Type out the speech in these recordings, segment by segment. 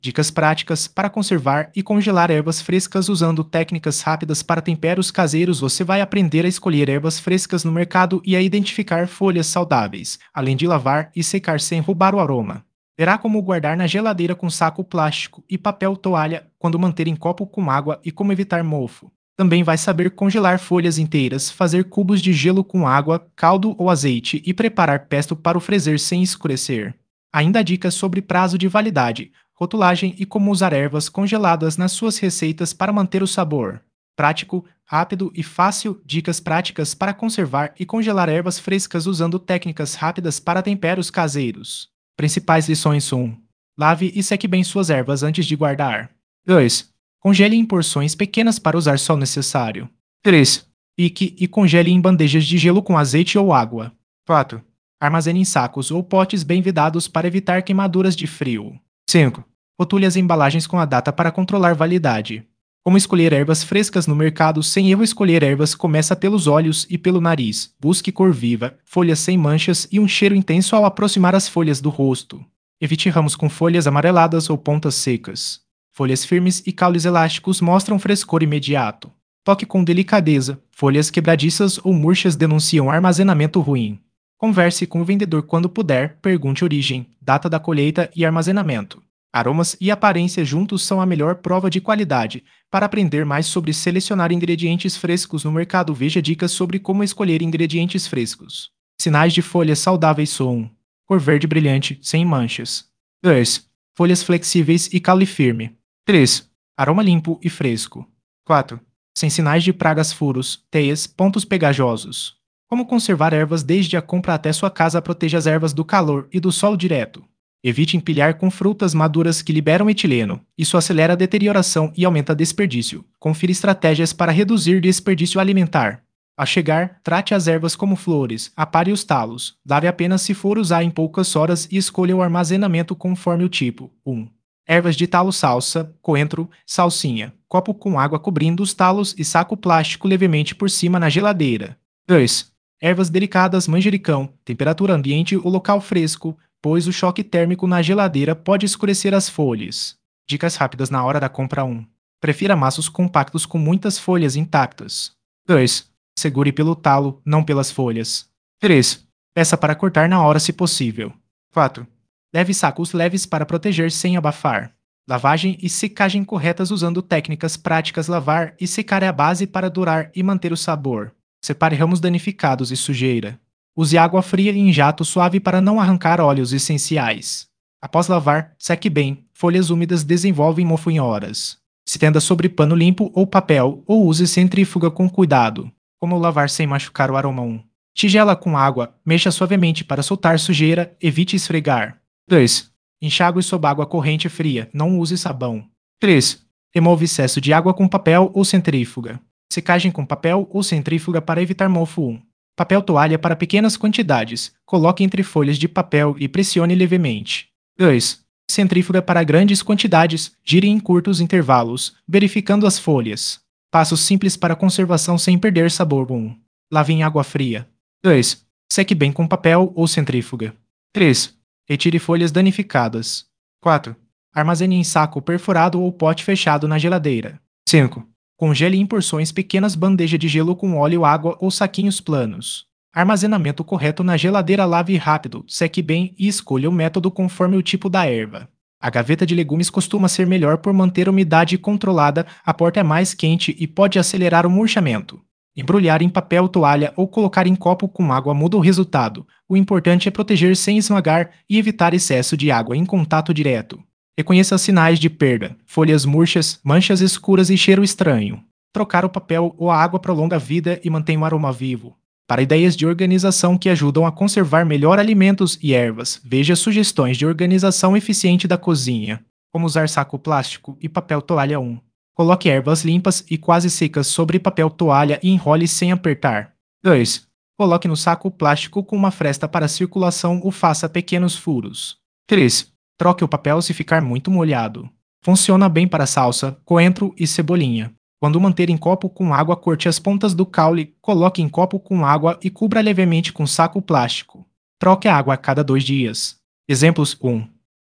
Dicas práticas para conservar e congelar ervas frescas usando técnicas rápidas para temperos caseiros. Você vai aprender a escolher ervas frescas no mercado e a identificar folhas saudáveis, além de lavar e secar sem roubar o aroma. Verá como guardar na geladeira com saco plástico e papel toalha quando manter em copo com água e como evitar mofo. Também vai saber congelar folhas inteiras, fazer cubos de gelo com água, caldo ou azeite e preparar pesto para o freezer sem escurecer. Ainda há dicas sobre prazo de validade, rotulagem e como usar ervas congeladas nas suas receitas para manter o sabor. Prático, rápido e fácil, dicas práticas para conservar e congelar ervas frescas usando técnicas rápidas para temperos caseiros. Principais lições 1. Lave e seque bem suas ervas antes de guardar. 2. Congele em porções pequenas para usar só o necessário. 3. Pique e congele em bandejas de gelo com azeite ou água. 4. Armazene em sacos ou potes bem vedados para evitar queimaduras de frio. 5. Rotule as embalagens com a data para controlar validade. Como escolher ervas frescas no mercado sem erro? Escolher ervas começa pelos olhos e pelo nariz. Busque cor viva, folhas sem manchas e um cheiro intenso ao aproximar as folhas do rosto. Evite ramos com folhas amareladas ou pontas secas. Folhas firmes e caules elásticos mostram frescor imediato. Toque com delicadeza. Folhas quebradiças ou murchas denunciam armazenamento ruim. Converse com o vendedor quando puder, pergunte origem, data da colheita e armazenamento. Aromas e aparência juntos são a melhor prova de qualidade. Para aprender mais sobre selecionar ingredientes frescos no mercado, veja dicas sobre como escolher ingredientes frescos. Sinais de folhas saudáveis são: cor verde brilhante, sem manchas. 2. Folhas flexíveis e caule firme. 3. Aroma limpo e fresco. 4. Sem sinais de pragas, furos, teias, pontos pegajosos. Como conservar ervas desde a compra até sua casa? Proteja as ervas do calor e do sol direto. Evite empilhar com frutas maduras que liberam etileno. Isso acelera a deterioração e aumenta desperdício. Confira estratégias para reduzir desperdício alimentar. Ao chegar, trate as ervas como flores, apare os talos. Lave apenas se for usar em poucas horas e escolha o armazenamento conforme o tipo. 1. Ervas de talo: salsa, coentro, salsinha. Copo com água cobrindo os talos e saco plástico levemente por cima na geladeira. 2. Ervas delicadas: manjericão, temperatura ambiente ou local fresco, pois o choque térmico na geladeira pode escurecer as folhas. Dicas rápidas na hora da compra. 1. Prefira maços compactos com muitas folhas intactas. 2. Segure pelo talo, não pelas folhas. 3. Peça para cortar na hora se possível. 4. Leve sacos leves para proteger sem abafar. Lavagem e secagem corretas usando técnicas práticas. Lavar e secar é a base para durar e manter o sabor. Separe ramos danificados e sujeira. Use água fria em jato suave para não arrancar óleos essenciais. Após lavar, seque bem. Folhas úmidas desenvolvem mofo em horas. Estenda sobre pano limpo ou papel ou use centrífuga com cuidado. Como lavar sem machucar o aroma? 1. Tigela com água. Mexa suavemente para soltar sujeira. Evite esfregar. 2. Enxague sob água corrente fria. Não use sabão. 3. Remova excesso de água com papel ou centrífuga. Secagem com papel ou centrífuga para evitar mofo. 1. Papel toalha para pequenas quantidades. Coloque entre folhas de papel e pressione levemente. 2. Centrífuga para grandes quantidades. Gire em curtos intervalos, verificando as folhas. Passos simples para conservação sem perder sabor. 1. Lave em água fria. 2. Seque bem com papel ou centrífuga. 3. Retire folhas danificadas. 4. Armazene em saco perfurado ou pote fechado na geladeira. 5. Congele em porções pequenas, bandeja de gelo com óleo, água ou saquinhos planos. Armazenamento correto na geladeira. Lave rápido, seque bem e escolha o método conforme o tipo da erva. A gaveta de legumes costuma ser melhor por manter a umidade controlada, a porta é mais quente e pode acelerar o murchamento. Embrulhar em papel toalha ou colocar em copo com água muda o resultado. O importante é proteger sem esmagar e evitar excesso de água em contato direto. Reconheça sinais de perda: folhas murchas, manchas escuras e cheiro estranho. Trocar o papel ou a água prolonga a vida e mantém o aroma vivo. Para ideias de organização que ajudam a conservar melhor alimentos e ervas, veja sugestões de organização eficiente da cozinha. Como usar saco plástico e papel toalha. 1. Coloque ervas limpas e quase secas sobre papel toalha e enrole sem apertar. 2. Coloque no saco plástico com uma fresta para circulação ou faça pequenos furos. 3. Troque o papel se ficar muito molhado. Funciona bem para salsa, coentro e cebolinha. Quando manter em copo com água, corte as pontas do caule, coloque em copo com água e cubra levemente com saco plástico. Troque a água a cada 2 dias. Exemplos: 1.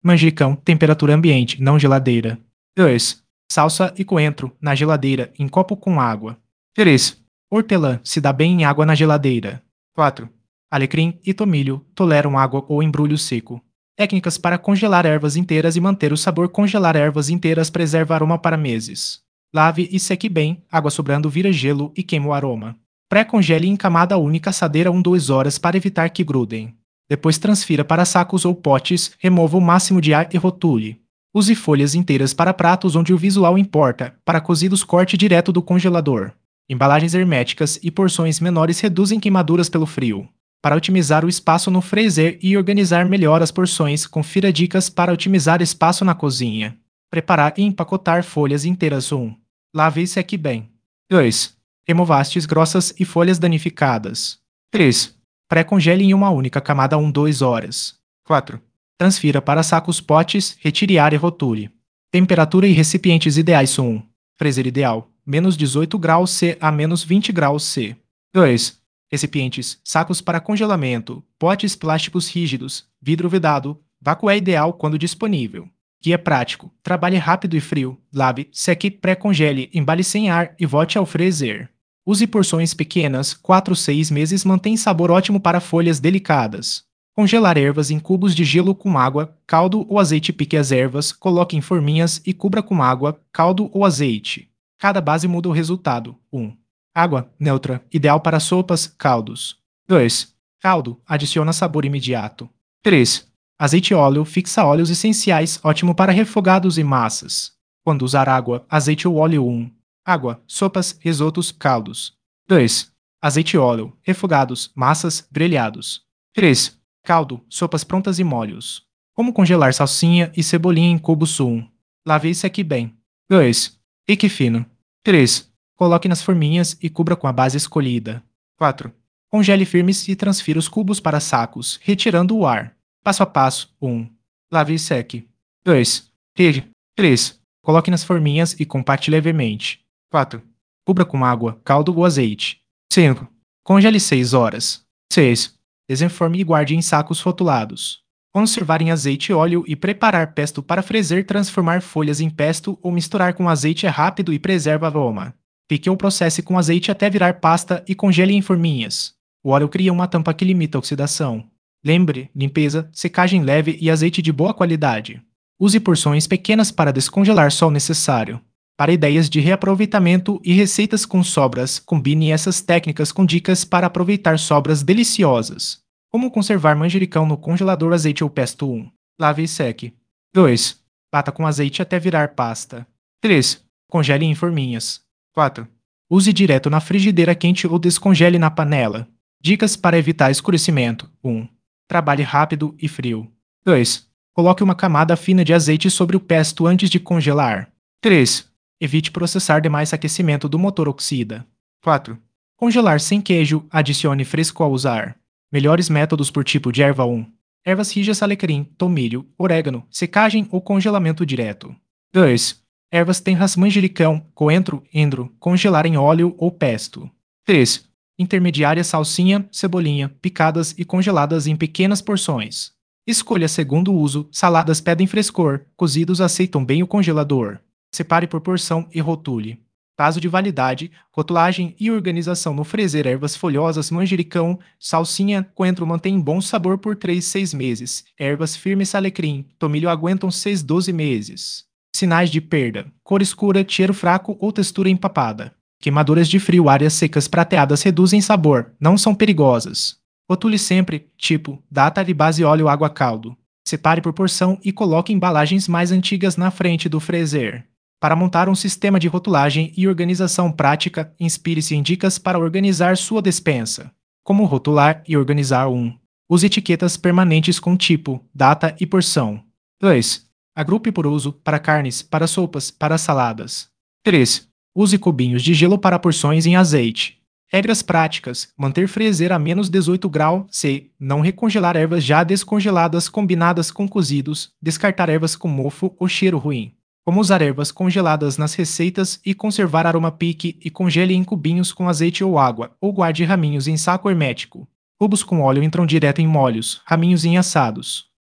Manjericão, temperatura ambiente, não geladeira. 2. Salsa e coentro, na geladeira, em copo com água. 3. Hortelã, se dá bem em água na geladeira. 4. Alecrim e tomilho, toleram água ou embrulho seco. Técnicas para congelar ervas inteiras e manter o sabor. Congelar ervas inteiras preserva aroma para meses. Lave e seque bem, água sobrando vira gelo e queima o aroma. Pré-congele em camada única assadeira 1-2 horas para evitar que grudem. Depois transfira para sacos ou potes, remova o máximo de ar e rotule. Use folhas inteiras para pratos onde o visual importa, para cozidos corte direto do congelador. Embalagens herméticas e porções menores reduzem queimaduras pelo frio. Para otimizar o espaço no freezer e organizar melhor as porções, confira dicas para otimizar espaço na cozinha. Preparar e empacotar folhas inteiras 1. Lave e seque bem. 2. Remova hastes grossas e folhas danificadas. 3. Pré-congele em uma única camada 1-2 horas. 4. Transfira para sacos potes, retire ar e rotule. Temperatura e recipientes ideais 1. Freezer ideal, menos 18 graus C a menos 20 graus C. 2. Recipientes, sacos para congelamento, potes plásticos rígidos, vidro vedado, vácuo é ideal quando disponível. Guia prático, trabalhe rápido e frio, lave, seque, pré-congele, embale sem ar e volte ao freezer. Use porções pequenas, 4-6 meses mantém sabor ótimo para folhas delicadas. Congelar ervas em cubos de gelo com água, caldo ou azeite. Pique as ervas, coloque em forminhas e cubra com água, caldo ou azeite. Cada base muda o resultado. 1. Água, neutra, ideal para sopas, caldos. 2. Caldo, adiciona sabor imediato. 3. Azeite e óleo, fixa óleos essenciais, ótimo para refogados e massas. Quando usar água, azeite ou óleo 1. Água, sopas, risotos, caldos. 2. Azeite e óleo, refogados, massas, grelhados. 3. Caldo, sopas prontas e molhos. Como congelar salsinha e cebolinha em cubos 1. Lave e seque bem. 2. Pique fino. 3. Coloque nas forminhas e cubra com a base escolhida. 4. Congele firmes e transfira os cubos para sacos, retirando o ar. Passo a passo. 1. Lave e seque. 2. Pique. 3. Coloque nas forminhas e compacte levemente. 4. Cubra com água, caldo ou azeite. 5. Congele 6 horas. 6. Desenforme e guarde em sacos rotulados. Conservar em azeite e óleo e preparar pesto para freezer. Transformar folhas em pesto ou misturar com azeite é rápido e preserva aroma. Pique ou processe com azeite até virar pasta e congele em forminhas. O óleo cria uma tampa que limita a oxidação. Lembre, limpeza, secagem leve e azeite de boa qualidade. Use porções pequenas para descongelar só o necessário. Para ideias de reaproveitamento e receitas com sobras, combine essas técnicas com dicas para aproveitar sobras deliciosas. Como conservar manjericão no congelador. Azeite ou pesto 1. Lave e seque. 2. Bata com azeite até virar pasta. 3. Congele em forminhas. 4. Use direto na frigideira quente ou descongele na panela. Dicas para evitar escurecimento. 1. Trabalhe rápido e frio. 2. Coloque uma camada fina de azeite sobre o pesto antes de congelar. 3. Evite processar demais. Aquecimento do motor oxida. 4. Congelar sem queijo. Adicione fresco ao usar. Melhores métodos por tipo de erva 1. Ervas rijas, alecrim, tomilho, orégano, secagem ou congelamento direto. 2. Ervas tenras, manjericão, coentro, endro, congelar em óleo ou pesto. 3. Intermediárias, salsinha, cebolinha, picadas e congeladas em pequenas porções. Escolha segundo uso, saladas pedem frescor, cozidos aceitam bem o congelador. Separe por porção e rotule. Prazo de validade, rotulagem e organização no freezer. Ervas folhosas, manjericão, salsinha, coentro mantém bom sabor por 3-6 meses. Ervas firmes, alecrim, tomilho aguentam 6-12 meses. Sinais de perda: cor escura, cheiro fraco ou textura empapada. Queimaduras de frio. Áreas secas prateadas reduzem sabor, não são perigosas. Rotule sempre, tipo, data e base, óleo, água, caldo. Separe por porção e coloque embalagens mais antigas na frente do freezer. Para montar um sistema de rotulagem e organização prática, inspire-se em dicas para organizar sua despensa. Como rotular e organizar 1. Use etiquetas permanentes com tipo, data e porção. 2. Agrupe por uso, para carnes, para sopas, para saladas. 3. Use cubinhos de gelo para porções em azeite. Regras práticas: manter freezer a menos 18 graus C, não recongelar ervas já descongeladas combinadas com cozidos, descartar ervas com mofo ou cheiro ruim. Como usar ervas congeladas nas receitas e conservar aroma. Pique e congele em cubinhos com azeite ou água, ou guarde raminhos em saco hermético. Cubos com óleo entram direto em molhos, raminhos em assados.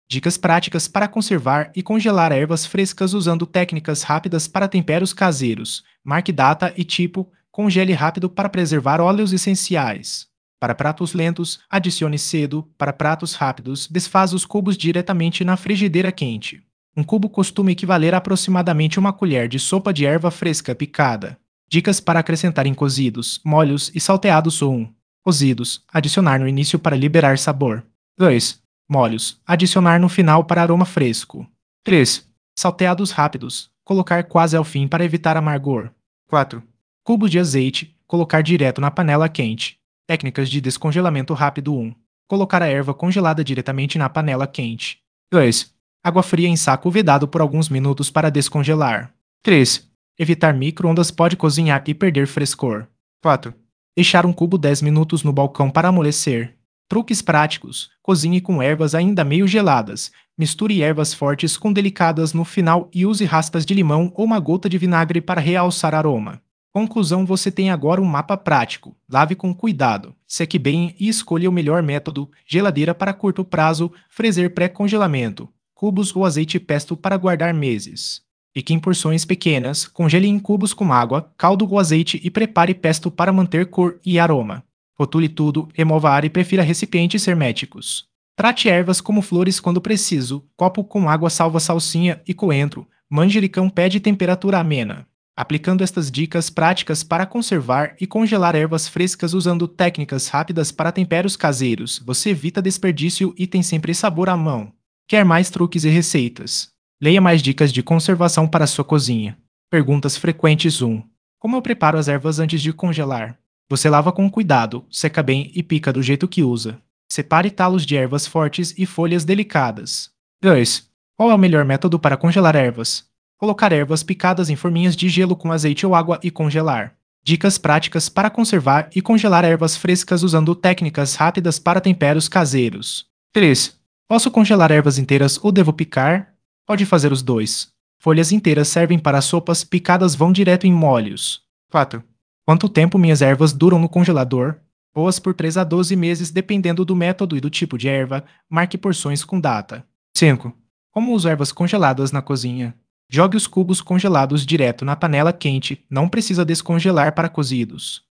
Dicas práticas para conservar e congelar ervas frescas usando técnicas rápidas para temperos caseiros. Marque data e tipo, congele rápido para preservar óleos essenciais. Para pratos lentos, adicione cedo. Para pratos rápidos, desfaça os cubos diretamente na frigideira quente. Um cubo costuma equivaler a aproximadamente uma colher de sopa de erva fresca picada. Dicas para acrescentar em cozidos, molhos e salteados 1. Cozidos, adicionar no início para liberar sabor. 2. Molhos, adicionar no final para aroma fresco. 3. Salteados rápidos, colocar quase ao fim para evitar amargor. 4. Cubos de azeite, colocar direto na panela quente. Técnicas de descongelamento rápido 1. Colocar a erva congelada diretamente na panela quente. 2. Água fria em saco vedado por alguns minutos para descongelar. 3. Evitar micro-ondas pode cozinhar e perder frescor. 4. Deixar um cubo 10 minutos no balcão para amolecer. Truques práticos. Cozinhe com ervas ainda meio geladas. Misture ervas fortes com delicadas no final e use raspas de limão ou uma gota de vinagre para realçar aroma. Conclusão: você tem agora um mapa prático. Lave com cuidado, seque bem e escolha o melhor método: geladeira para curto prazo, freezer pré-congelamento, cubos ou azeite pesto para guardar meses. Pique em porções pequenas, congele em cubos com água, caldo ou azeite e prepare pesto para manter cor e aroma. Rotule tudo, remova ar e prefira recipientes herméticos. Trate ervas como flores quando preciso. Copo com água salva salsinha e coentro. Manjericão pede temperatura amena. Aplicando estas dicas práticas para conservar e congelar ervas frescas usando técnicas rápidas para temperos caseiros, você evita desperdício e tem sempre sabor à mão. Quer mais truques e receitas? Leia mais dicas de conservação para sua cozinha. Perguntas frequentes 1. Como eu preparo as ervas antes de congelar? Você lava com cuidado, seca bem e pica do jeito que usa. Separe talos de ervas fortes e folhas delicadas. 2. Qual é o melhor método para congelar ervas? Colocar ervas picadas em forminhas de gelo com azeite ou água e congelar. Dicas práticas para conservar e congelar ervas frescas usando técnicas rápidas para temperos caseiros. 3. Posso congelar ervas inteiras ou devo picar? Pode fazer os dois. Folhas inteiras servem para sopas, picadas vão direto em molhos. 4. Quanto tempo minhas ervas duram no congelador? Boas por 3 a 12 meses dependendo do método e do tipo de erva. Marque porções com data. 5. Como uso ervas congeladas na cozinha? Jogue os cubos congelados direto na panela quente, não precisa descongelar para cozidos.